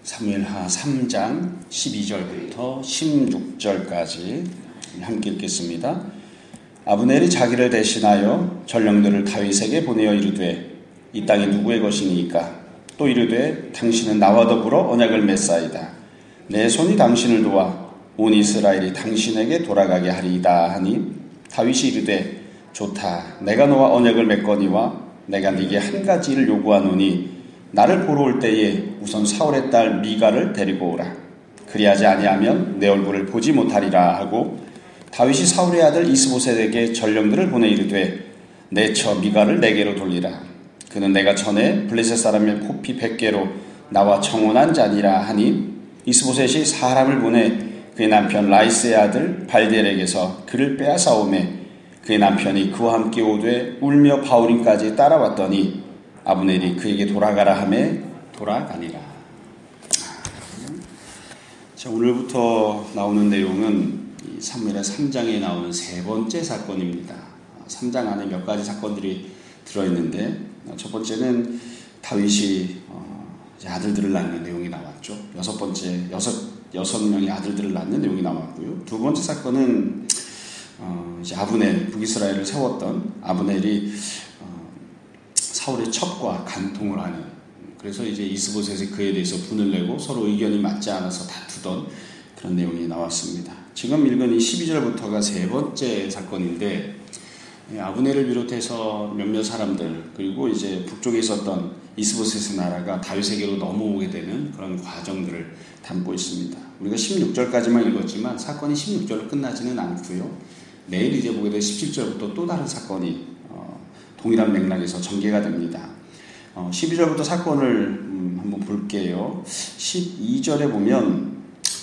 사무엘하 3장 12절부터 16절까지 함께 읽겠습니다. 아브넬이 자기를 대신하여 전령들을 다윗에게 보내어 이르되 이 땅이 누구의 것이니까? 또 이르되 당신은 나와 더불어 언약을 맺사이다. 내 손이 당신을 도와 온 이스라엘이 당신에게 돌아가게 하리이다 하니 다윗이 이르되 좋다. 내가 너와 언약을 맺거니와 내가 네게 한 가지를 요구하노니 나를 보러 올 때에 우선 사울의 딸 미가를 데리고 오라. 그리하지 아니하면 내 얼굴을 보지 못하리라 하고 다윗이 사울의 아들 이스보셋에게 전령들을 보내 이르되 내 처 미가를 내게로 돌리라. 그는 내가 전에 블레셋 사람의 포피 100개로 나와 청혼한 자니라 하니 이스보셋이 사람을 보내 그의 남편 라이스의 아들 발델에게서 그를 빼앗아오매 그의 남편이 그와 함께 오되 울며 바울임까지 따라왔더니 아브넬이 그에게 돌아가라 하매 돌아가니라. 자, 오늘부터 나오는 내용은 사무엘하 3장에 나오는 세 번째 사건입니다. 3장 안에 몇 가지 사건들이 들어있는데 첫 번째는 다윗이 아들들을 낳는 내용이 나왔죠. 여섯 명의 아들들을 낳는 내용이 나왔고요. 두 번째 사건은 이제 아브넬, 북이스라엘을 세웠던 아브넬이 사울의 첩과 간통을 하는, 그래서 이제 이스보셋이 그에 대해서 분을 내고 서로 의견이 맞지 않아서 다투던 그런 내용이 나왔습니다. 지금 읽은 이 12절부터가 세 번째 사건인데 아브넬을 비롯해서 몇몇 사람들 그리고 이제 북쪽에 있었던 이스보셋의 나라가 다윗에게로 넘어오게 되는 그런 과정들을 담고 있습니다. 우리가 16절까지만 읽었지만 사건이 16절로 끝나지는 않고요. 내일 이제 보게 될 17절부터 또 다른 사건이 동일한 맥락에서 전개가 됩니다. 12절부터 사건을 한번 볼게요. 12절에 보면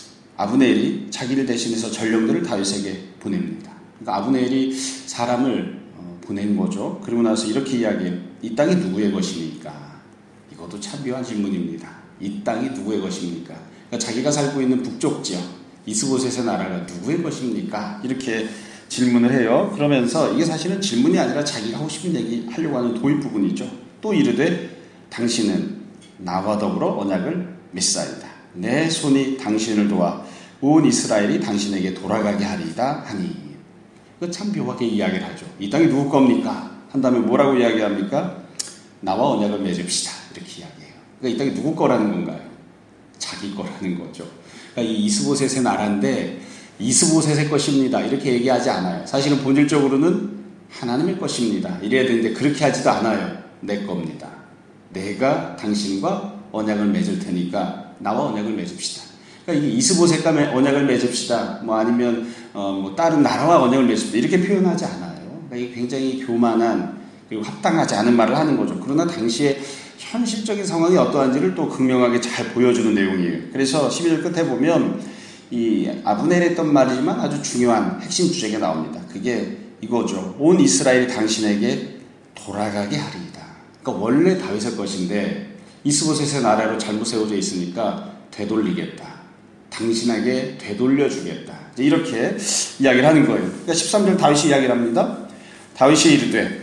아브넬이 자기를 대신해서 전령들을 다윗에게 보냅니다. 그러니까 아브넬이 사람을 보낸 거죠. 그리고 나서 이렇게 이야기해요. 이 땅이 누구의 것입니까? 이것도 참 묘한 질문입니다. 이 땅이 누구의 것입니까? 그러니까 자기가 살고 있는 북쪽 지역 이스보셋의 나라가 누구의 것입니까? 이렇게 질문을 해요. 그러면서 이게 사실은 질문이 아니라 자기가 하고 싶은 얘기 하려고 하는 도입 부분이죠. 또 이르되 당신은 나와 더불어 언약을 맺사이다. 내 손이 당신을 도와 온 이스라엘이 당신에게 돌아가게 하리이다 하니. 그 참 묘하게 이야기를 하죠. 이 땅이 누구 겁니까? 한 다음에 뭐라고 이야기합니까? 나와 언약을 맺읍시다. 이렇게 이야기해요. 그러니까 이 땅이 누구 거라는 건가요? 자기 거라는 거죠. 그러니까 이 이스보셋의 나라인데 이스보셋의 것입니다. 이렇게 얘기하지 않아요. 사실은 본질적으로는 하나님의 것입니다. 이래야 되는데 그렇게 하지도 않아요. 내 겁니다. 내가 당신과 언약을 맺을 테니까 나와 언약을 맺읍시다. 그러니까 이게 이스보셋과 언약을 맺읍시다. 아니면 다른 나라와 언약을 맺읍시다. 이렇게 표현하지 않아요. 그러니까 이게 굉장히 교만한 그리고 합당하지 않은 말을 하는 거죠. 그러나 당시에 현실적인 상황이 어떠한지를 또 극명하게 잘 보여주는 내용이에요. 그래서 12절 끝에 보면 이 아브넬이 했던 말이지만 아주 중요한 핵심 주제가 나옵니다. 그게 이거죠. 온 이스라엘이 당신에게 돌아가게 하리이다. 그러니까 원래 다윗의 것인데 이스보셋의 나라로 잘못 세워져 있으니까 되돌리겠다. 당신에게 되돌려주겠다. 이렇게 이야기를 하는 거예요. 그러니까 13절 다윗이 이야기를 합니다. 다윗이 이르되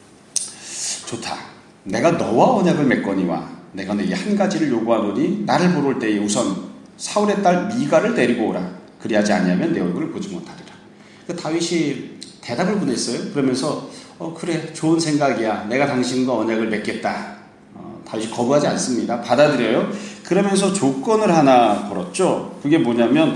좋다. 내가 너와 언약을 맺거니와 내가 네게 한 가지를 요구하노니 나를 보러 올 때에 우선 사울의 딸 미가를 데리고 오라. 그리하지 아니하면 내 얼굴을 보지 못하리라. 그러니까 다윗이 대답을 보냈어요. 그러면서 그래 좋은 생각이야. 내가 당신과 언약을 맺겠다. 다윗이 거부하지 않습니다. 받아들여요. 그러면서 조건을 하나 걸었죠. 그게 뭐냐면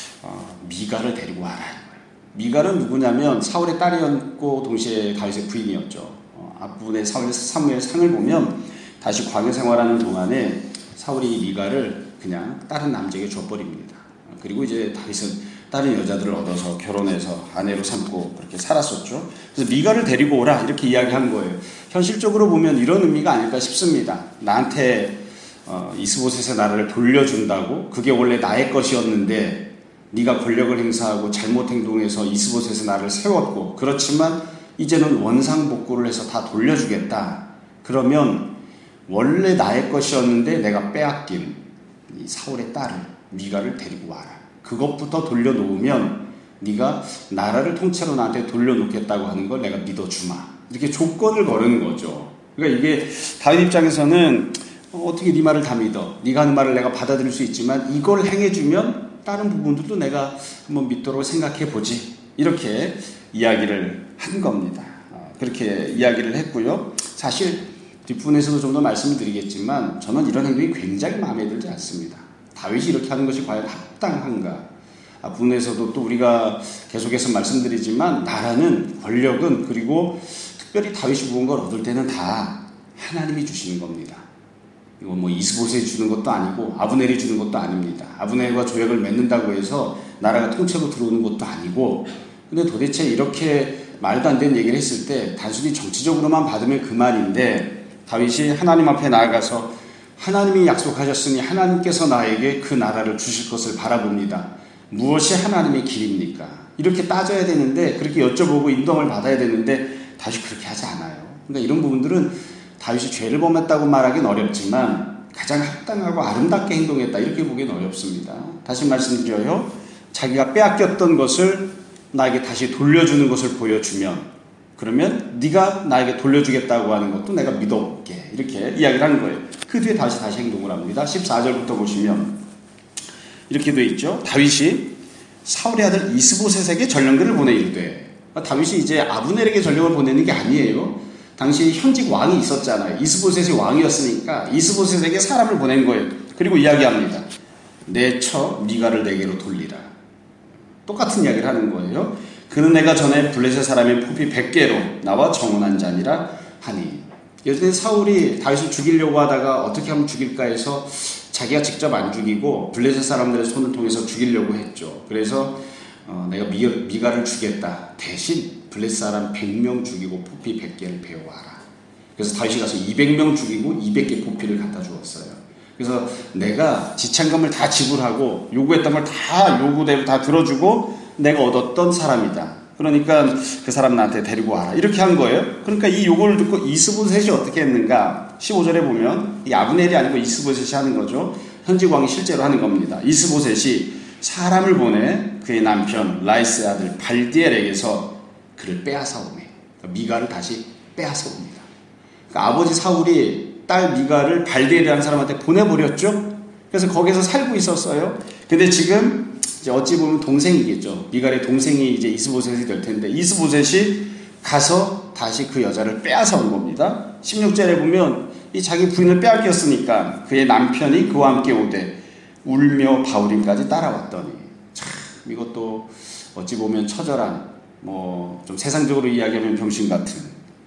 미가를 데리고 와라. 미가는 누구냐면 사울의 딸이었고 동시에 다윗의 부인이었죠. 앞부분에 사무엘 상을 보면 다시 광야 생활하는 동안에 사울이 미가를 그냥 다른 남자에게 줘버립니다. 그리고 이제 다윗은 다른 여자들을 얻어서 결혼해서 아내로 삼고 그렇게 살았었죠. 그래서 미가를 데리고 오라 이렇게 이야기한 거예요. 현실적으로 보면 이런 의미가 아닐까 싶습니다. 나한테 이스보셋의 나라를 돌려준다고? 그게 원래 나의 것이었는데 네가 권력을 행사하고 잘못 행동해서 이스보셋의 나라를 세웠고 그렇지만 이제는 원상복구를 해서 다 돌려주겠다. 그러면 원래 나의 것이었는데 내가 빼앗긴 이 사울의 딸을 미가를 데리고 와라. 그것부터 돌려놓으면 네가 나라를 통째로 나한테 돌려놓겠다고 하는 걸 내가 믿어주마. 이렇게 조건을 거는 거죠. 그러니까 이게 다윗 입장에서는 어떻게 네 말을 다 믿어? 네가 하는 말을 내가 받아들일 수 있지만 이걸 행해주면 다른 부분들도 내가 한번 믿도록 생각해보지. 이렇게 이야기를 한 겁니다. 그렇게 이야기를 했고요. 사실 뒷부분에서도 좀 더 말씀을 드리겠지만 저는 이런 행동이 굉장히 마음에 들지 않습니다. 다윗이 이렇게 하는 것이 과연 합당한가? 부분에서도 또 우리가 계속해서 말씀드리지만 나라는 권력은 그리고 특별히 다윗이 부은 걸 얻을 때는 다 하나님이 주시는 겁니다. 이건 뭐 이스보셋이 주는 것도 아니고 아브넬이 주는 것도 아닙니다. 아브넬과 조약을 맺는다고 해서 나라가 통째로 들어오는 것도 아니고, 근데 도대체 이렇게 말도 안 되는 얘기를 했을 때 단순히 정치적으로만 받으면 그만인데 다윗이 하나님 앞에 나아가서 하나님이 약속하셨으니 하나님께서 나에게 그 나라를 주실 것을 바라봅니다. 무엇이 하나님의 길입니까? 이렇게 따져야 되는데, 그렇게 여쭤보고 인정을 받아야 되는데 다윗이 그렇게 하지 않아요. 그러니까 이런 부분들은 다윗이 죄를 범했다고 말하기는 어렵지만 가장 합당하고 아름답게 행동했다 이렇게 보기는 어렵습니다. 다시 말씀드려요. 자기가 빼앗겼던 것을 나에게 다시 돌려주는 것을 보여주면, 그러면 네가 나에게 돌려주겠다고 하는 것도 내가 믿어볼게, 이렇게 이야기를 하는 거예요. 그 뒤에 다시 행동을 합니다. 14절부터 보시면 이렇게 돼 있죠. 다윗이 사울의 아들 이스보셋에게 전령들을 보내 이르되, 다윗이 이제 아브넬에게 전령을 보내는 게 아니에요. 당시 현직 왕이 있었잖아요. 이스보셋이 왕이었으니까 이스보셋에게 사람을 보낸 거예요. 그리고 이야기합니다. 내 처 미가를 내게로 돌리라. 똑같은 이야기를 하는 거예요. 그는 내가 전에 블레셋 사람의 포피 100개로 나와 정언한 자니라 하니. 예전에 사울이 다윗을 죽이려고 하다가 어떻게 하면 죽일까 해서 자기가 직접 안 죽이고 블레셋 사람들의 손을 통해서 죽이려고 했죠. 그래서 내가 미가를 주겠다. 대신 블레셋 사람 100명 죽이고 포피 100개를 배워와라. 그래서 다윗이 가서 200명 죽이고 200개 포피를 갖다 주었어요. 그래서 내가 지참금을 다 지불하고 요구했던 걸 다 요구대로 다 들어주고 내가 얻었던 사람이다. 그러니까 그 사람 나한테 데리고 와라. 이렇게 한 거예요. 그러니까 이 요구를 듣고 이스보셋이 어떻게 했는가? 15절에 보면 이 아브넬이 아니고 이스보셋이 하는 거죠. 현직 왕이 실제로 하는 겁니다. 이스보셋이 사람을 보내 그의 남편 라이스의 아들 발디엘에게서 그를 빼앗아오매. 그러니까 미가를 다시 빼앗아옵니다. 그러니까 아버지 사울이 딸 미가를 발디엘이라는 사람한테 보내버렸죠. 그래서 거기서 살고 있었어요. 근데 지금 이제 어찌 보면 동생이겠죠. 미갈의 동생이 이제 이스보셋이 될 텐데 이스보셋이 가서 다시 그 여자를 빼앗아 온 겁니다. 16절에 보면 이 자기 부인을 빼앗겼으니까 그의 남편이 그와 함께 오되 울며 바울임까지 따라왔더니, 참 이것도 어찌 보면 처절한, 뭐 좀 세상적으로 이야기하면 병신 같은,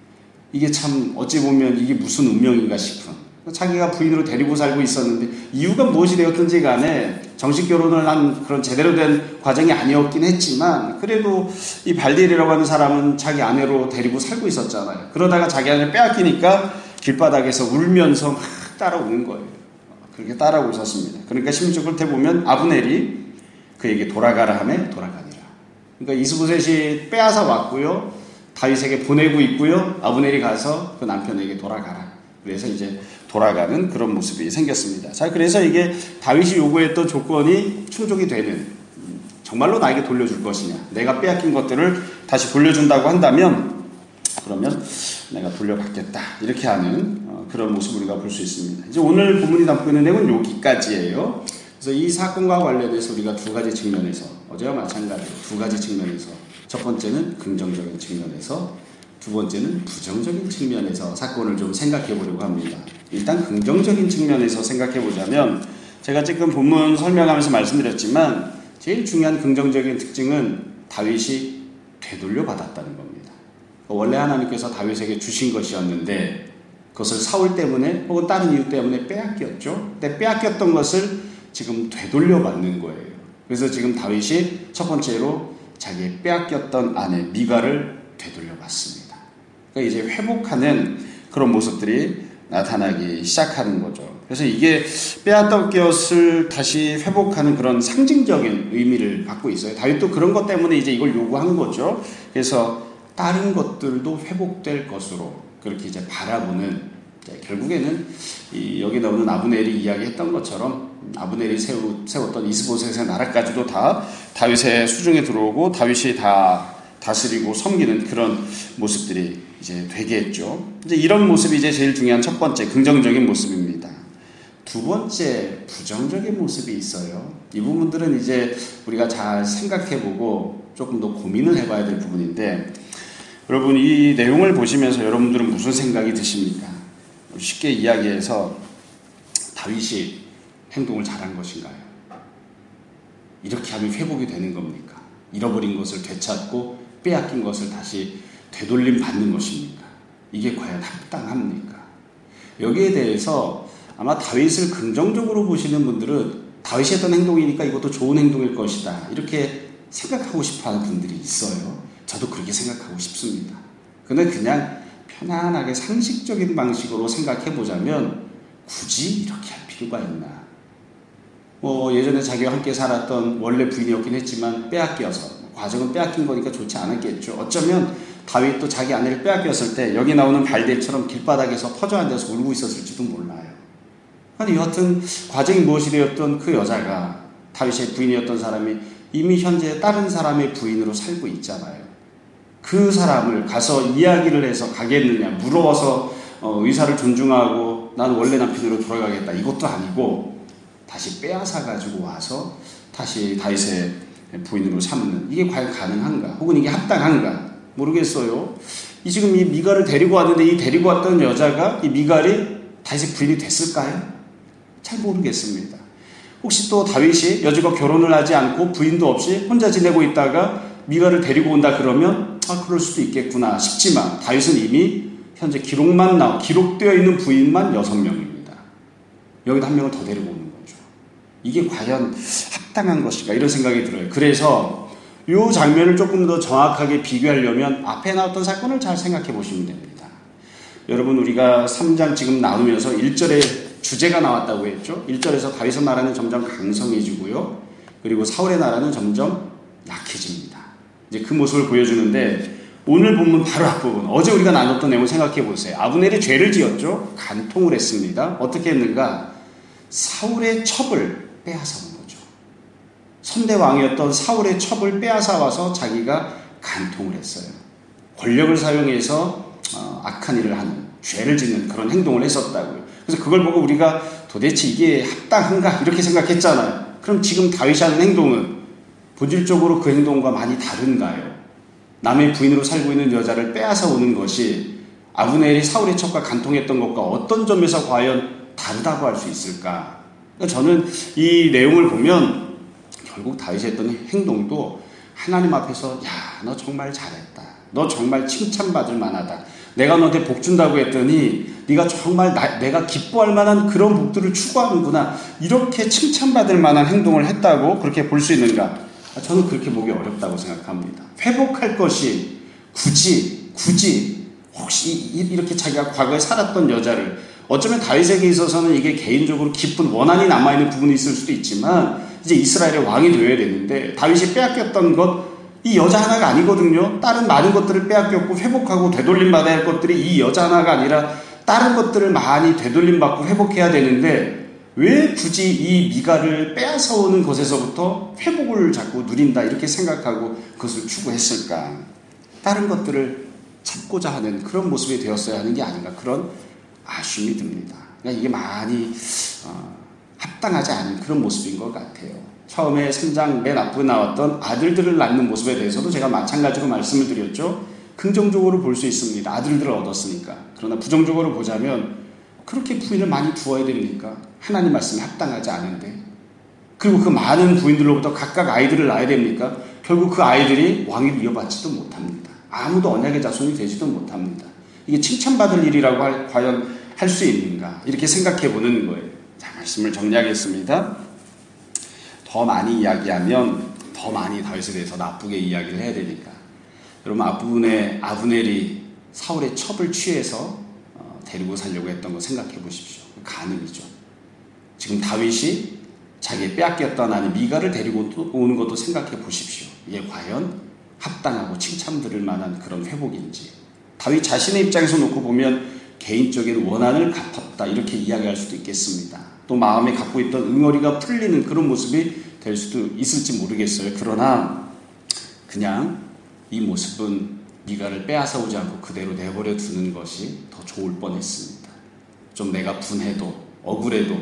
이게 참 어찌 보면 이게 무슨 운명인가 싶은, 자기가 부인으로 데리고 살고 있었는데 이유가 무엇이 되었든지 간에 정식 결혼을 한 그런 제대로 된 과정이 아니었긴 했지만 그래도 이 발디엘이라고 하는 사람은 자기 아내로 데리고 살고 있었잖아요. 그러다가 자기 아내를 빼앗기니까 길바닥에서 울면서 막 따라오는 거예요. 그렇게 따라오고 있었습니다. 그러니까 16절 끝에 보면 아브넬이 그에게 돌아가라 하매 돌아가니라. 그러니까 이스보셋이 빼앗아 왔고요, 다윗에게 보내고 있고요, 아브넬이 가서 그 남편에게 돌아가라. 그래서 이제 돌아가는 그런 모습이 생겼습니다. 자, 그래서 이게 다윗이 요구했던 조건이 충족이 되는, 정말로 나에게 돌려줄 것이냐, 내가 빼앗긴 것들을 다시 돌려준다고 한다면 그러면 내가 돌려받겠다, 이렇게 하는 그런 모습을 우리가 볼 수 있습니다. 이제 오늘 본문이 담고 있는 내용은 여기까지예요. 그래서 이 사건과 관련해서 우리가 두 가지 측면에서, 어제와 마찬가지로 두 가지 측면에서, 첫 번째는 긍정적인 측면에서, 두 번째는 부정적인 측면에서 사건을 좀 생각해 보려고 합니다. 일단 긍정적인 측면에서 생각해 보자면, 제가 지금 본문 설명하면서 말씀드렸지만 제일 중요한 긍정적인 특징은 다윗이 되돌려 받았다는 겁니다. 원래 하나님께서 다윗에게 주신 것이었는데 그것을 사울 때문에 혹은 다른 이유 때문에 빼앗겼죠. 근데 빼앗겼던 것을 지금 되돌려 받는 거예요. 그래서 지금 다윗이 첫 번째로 자기의 빼앗겼던 아내 미가를 되돌려 받습니다. 그러니까 이제 회복하는 그런 모습들이 나타나기 시작하는 거죠. 그래서 이게 빼앗던 것을 다시 회복하는 그런 상징적인 의미를 갖고 있어요. 다윗도 그런 것 때문에 이제 이걸 요구한 거죠. 그래서 다른 것들도 회복될 것으로 그렇게 이제 바라보는, 결국에는 여기 나오는 아브넬이 이야기했던 것처럼 아브넬이 세웠던 이스보셋의 나라까지도 다 다윗의 수중에 들어오고 다윗이 다 다스리고 섬기는 그런 모습들이 이제 되겠죠. 이제 이런 모습이 이제 제일 중요한 첫 번째 긍정적인 모습입니다. 두 번째 부정적인 모습이 있어요. 이 부분들은 이제 우리가 잘 생각해보고 조금 더 고민을 해봐야 될 부분인데, 여러분 이 내용을 보시면서 여러분들은 무슨 생각이 드십니까? 쉽게 이야기해서 다윗이 행동을 잘한 것인가요? 이렇게 하면 회복이 되는 겁니까? 잃어버린 것을 되찾고 빼앗긴 것을 다시 되돌림 받는 것입니까? 이게 과연 합당합니까? 여기에 대해서 아마 다윗을 긍정적으로 보시는 분들은 다윗이 했던 행동이니까 이것도 좋은 행동일 것이다, 이렇게 생각하고 싶어하는 분들이 있어요. 저도 그렇게 생각하고 싶습니다. 근데 그냥 편안하게 상식적인 방식으로 생각해보자면 굳이 이렇게 할 필요가 있나? 예전에 자기와 함께 살았던 원래 부인이었긴 했지만 빼앗겨서, 과정은 빼앗긴 거니까 좋지 않았겠죠. 어쩌면 다윗도 자기 아내를 빼앗겼을 때 여기 나오는 발대처럼 길바닥에서 퍼져 앉아서 울고 있었을지도 몰라요. 아니 여하튼 과정이 무엇이 되었던 그 여자가, 다윗의 부인이었던 사람이 이미 현재 다른 사람의 부인으로 살고 있잖아요. 그 사람을 가서 이야기를 해서 가겠느냐, 물어서 의사를 존중하고 난 원래 남편으로 돌아가겠다, 이것도 아니고 다시 빼앗아 가지고 와서 다시 다윗의 부인으로 삼는, 이게 과연 가능한가? 혹은 이게 합당한가? 모르겠어요. 지금 이 미갈을 데리고 왔는데 이 데리고 왔던 여자가 이 미갈이 다윗의 부인이 됐을까요? 잘 모르겠습니다. 혹시 또 다윗이 여자가 결혼을 하지 않고 부인도 없이 혼자 지내고 있다가 미갈을 데리고 온다 그러면 그럴 수도 있겠구나 싶지만, 다윗은 이미 현재 기록되어 있는 부인만 6명입니다. 여기도 한 명을 더 데리고 오는 거죠. 이게 과연 합당한 것인가, 이런 생각이 들어요. 그래서 이 장면을 조금 더 정확하게 비교하려면 앞에 나왔던 사건을 잘 생각해 보시면 됩니다. 여러분 우리가 3장 지금 나누면서 1절에 주제가 나왔다고 했죠. 1절에서 다윗의 나라는 점점 강성해지고요, 그리고 사울의 나라는 점점 약해집니다. 이제 그 모습을 보여주는데, 오늘 본문 바로 앞부분, 어제 우리가 나눴던 내용을 생각해 보세요. 아브넬이 죄를 지었죠. 간통을 했습니다. 어떻게 했는가? 사울의 첩을 빼앗아 온 거죠. 선대왕이었던 사울의 첩을 빼앗아 와서 자기가 간통을 했어요. 권력을 사용해서 악한 일을 하는, 죄를 짓는 그런 행동을 했었다고요. 그래서 그걸 보고 우리가 도대체 이게 합당한가, 이렇게 생각했잖아요. 그럼 지금 다윗이 하는 행동은 본질적으로 그 행동과 많이 다른가요? 남의 부인으로 살고 있는 여자를 빼앗아 오는 것이 아브넬이 사울의 첩과 간통했던 것과 어떤 점에서 과연 다르다고 할 수 있을까? 그러니까 저는 이 내용을 보면 결국 다윗이 했던 행동도 하나님 앞에서 너 정말 잘했다, 너 정말 칭찬받을 만하다, 내가 너한테 복 준다고 했더니 네가 정말 내가 기뻐할 만한 그런 복들을 추구하는구나, 이렇게 칭찬받을 만한 행동을 했다고 그렇게 볼 수 있는가? 저는 그렇게 보기 어렵다고 생각합니다. 회복할 것이 굳이 혹시 이렇게 자기가 과거에 살았던 여자를, 어쩌면 다윗에게 있어서는 이게 개인적으로 깊은 원한이 남아있는 부분이 있을 수도 있지만, 이제 이스라엘의 왕이 되어야 되는데 다윗이 빼앗겼던 것, 이 여자 하나가 아니거든요. 다른 많은 것들을 빼앗겼고 회복하고 되돌림 받아야 할 것들이 이 여자 하나가 아니라 다른 것들을 많이 되돌림 받고 회복해야 되는데, 왜 굳이 이 미갈을 빼앗아 오는 것에서부터 회복을 자꾸 누린다, 이렇게 생각하고 그것을 추구했을까? 다른 것들을 찾고자 하는 그런 모습이 되었어야 하는 게 아닌가, 그런 아쉬움이 듭니다. 그러니까 이게 많이 합당하지 않은 그런 모습인 것 같아요. 처음에 3장 맨 앞부분에 나왔던 아들들을 낳는 모습에 대해서도 제가 마찬가지로 말씀을 드렸죠. 긍정적으로 볼 수 있습니다. 아들들을 얻었으니까. 그러나 부정적으로 보자면 그렇게 부인을 많이 두어야 됩니까? 하나님 말씀에 합당하지 않은데. 그리고 그 많은 부인들로부터 각각 아이들을 낳아야 됩니까? 결국 그 아이들이 왕위를 이어받지도 못합니다. 아무도 언약의 자손이 되지도 못합니다. 이게 칭찬받을 일이라고 과연 할 수 있는가? 이렇게 생각해 보는 거예요. 자, 말씀을 정리하겠습니다. 더 많이 이야기하면 더 많이 다윗에 대해서 나쁘게 이야기를 해야 되니까. 여러분 앞부분에 아브넬이 사울의 첩을 취해서 데리고 살려고 했던 거 생각해 보십시오. 가능이죠. 지금 다윗이 자기 빼앗겼던 아내 미갈을 데리고 오는 것도 생각해 보십시오. 이게 과연 합당하고 칭찬들을 만한 그런 회복인지. 다윗 자신의 입장에서 놓고 보면 개인적인 원한을 갚았다, 이렇게 이야기할 수도 있겠습니다. 또 마음에 갖고 있던 응어리가 풀리는 그런 모습이 될 수도 있을지 모르겠어요. 그러나 그냥 이 모습은 미갈을 빼앗아 오지 않고 그대로 내버려 두는 것이 더 좋을 뻔했습니다. 좀 내가 분해도 억울해도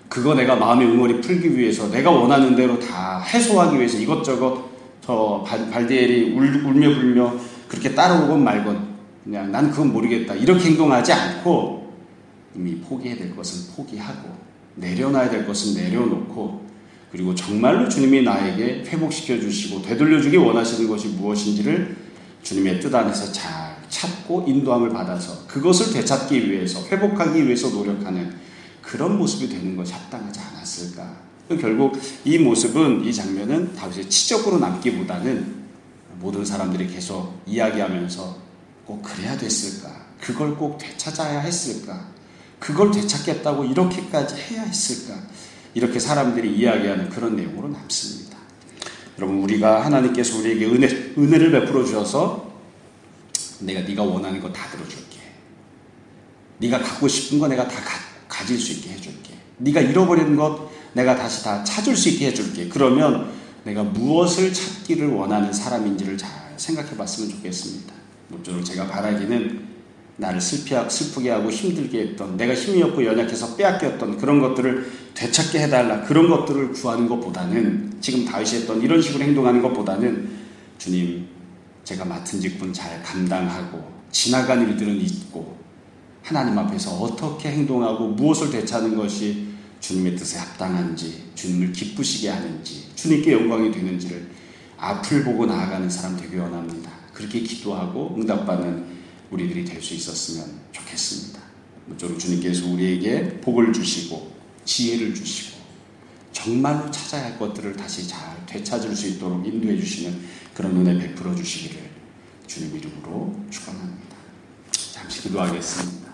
그거 내가 마음의 응어리 풀기 위해서 내가 원하는 대로 다 해소하기 위해서 이것저것 저 발디엘이 울며 불며 그렇게 따라오건 말건 그냥 난 그건 모르겠다 이렇게 행동하지 않고 이미 포기해야 될 것은 포기하고 내려놔야 될 것은 내려놓고 그리고 정말로 주님이 나에게 회복시켜 주시고 되돌려 주기 원하시는 것이 무엇인지를 주님의 뜻 안에서 잘 찾고 인도함을 받아서 그것을 되찾기 위해서 회복하기 위해서 노력하는 그런 모습이 되는 것이 합당하지 않았을까. 결국 이 모습은 이 장면은 다윗의 치적으로 남기보다는 모든 사람들이 계속 이야기하면서 꼭 그래야 됐을까? 그걸 꼭 되찾아야 했을까? 그걸 되찾겠다고 이렇게까지 해야 했을까? 이렇게 사람들이 이야기하는 그런 내용으로 남습니다. 여러분 우리가 하나님께서 우리에게 은혜를 베풀어 주셔서 내가 네가 원하는 거 다 들어줄게. 네가 갖고 싶은 거 내가 다 가질 수 있게 해줄게. 네가 잃어버린 것 내가 다시 다 찾을 수 있게 해줄게. 그러면 내가 무엇을 찾기를 원하는 사람인지를 잘 생각해 봤으면 좋겠습니다. 모쪼록 제가 바라기는 나를 슬프게 하고 힘들게 했던 내가 힘이 없고 연약해서 빼앗겼던 그런 것들을 되찾게 해달라 그런 것들을 구하는 것보다는 지금 다윗이 했던 이런 식으로 행동하는 것보다는 주님 제가 맡은 직분 잘 감당하고 지나간 일들은 잊고 하나님 앞에서 어떻게 행동하고 무엇을 되찾는 것이 주님의 뜻에 합당한지 주님을 기쁘시게 하는지 주님께 영광이 되는지를 앞을 보고 나아가는 사람 되기 원합니다. 그렇게 기도하고 응답받는 우리들이 될 수 있었으면 좋겠습니다. 모쪼록 주님께서 우리에게 복을 주시고 지혜를 주시고 정말로 찾아야 할 것들을 다시 잘 되찾을 수 있도록 인도해 주시는 그런 은혜 베풀어 주시기를 주님 이름으로 축원합니다. 잠시 기도하겠습니다.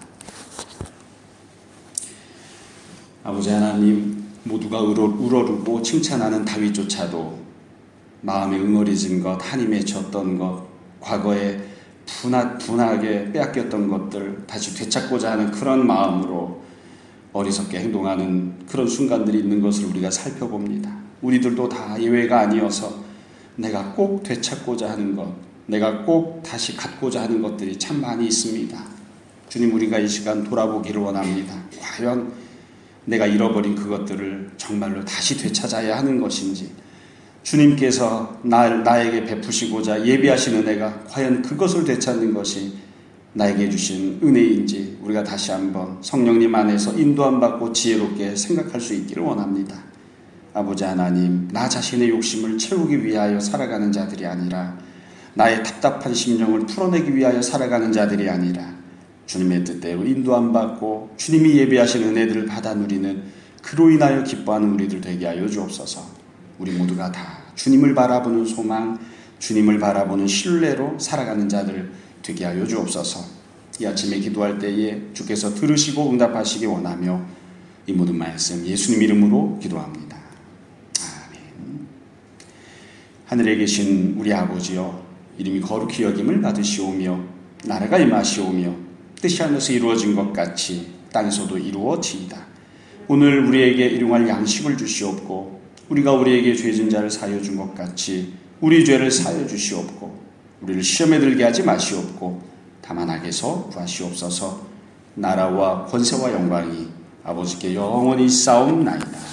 아버지 하나님, 모두가 우러르고 칭찬하는 다윗조차도 마음에 응어리진 것, 한이 맺혔던 것, 과거에 분하게 빼앗겼던 것들 다시 되찾고자 하는 그런 마음으로 어리석게 행동하는 그런 순간들이 있는 것을 우리가 살펴봅니다. 우리들도 다 예외가 아니어서 내가 꼭 되찾고자 하는 것, 내가 꼭 다시 갖고자 하는 것들이 참 많이 있습니다. 주님, 우리가 이 시간 돌아보기를 원합니다. 과연 내가 잃어버린 그것들을 정말로 다시 되찾아야 하는 것인지, 주님께서 나에게 베푸시고자 예비하신 은혜가 과연 그것을 되찾는 것이 나에게 주신 은혜인지 우리가 다시 한번 성령님 안에서 인도함 받고 지혜롭게 생각할 수 있기를 원합니다. 아버지 하나님, 나 자신의 욕심을 채우기 위하여 살아가는 자들이 아니라 나의 답답한 심령을 풀어내기 위하여 살아가는 자들이 아니라 주님의 뜻대로 인도함 받고 주님이 예비하신 은혜들을 받아 누리는 그로 인하여 기뻐하는 우리들 되게 하여 주옵소서. 우리 모두가 다 주님을 바라보는 소망, 주님을 바라보는 신뢰로 살아가는 자들 되게 하여 주옵소서. 이 아침에 기도할 때에 주께서 들으시고 응답하시기 원하며 이 모든 말씀 예수님 이름으로 기도합니다. 아멘. 하늘에 계신 우리 아버지여, 이름이 거룩히 여김을 받으시오며 나라가 임하시오며 뜻이 하늘에서 이루어진 것 같이 땅에서도 이루어지이다. 오늘 우리에게 일용할 양식을 주시옵고 우리가 우리에게 죄진 자를 사하여 준 것 같이 우리 죄를 사하여 주시옵고 우리를 시험에 들게 하지 마시옵고 다만 악에서 구하시옵소서. 나라와 권세와 영광이 아버지께 영원히 싸움나이다.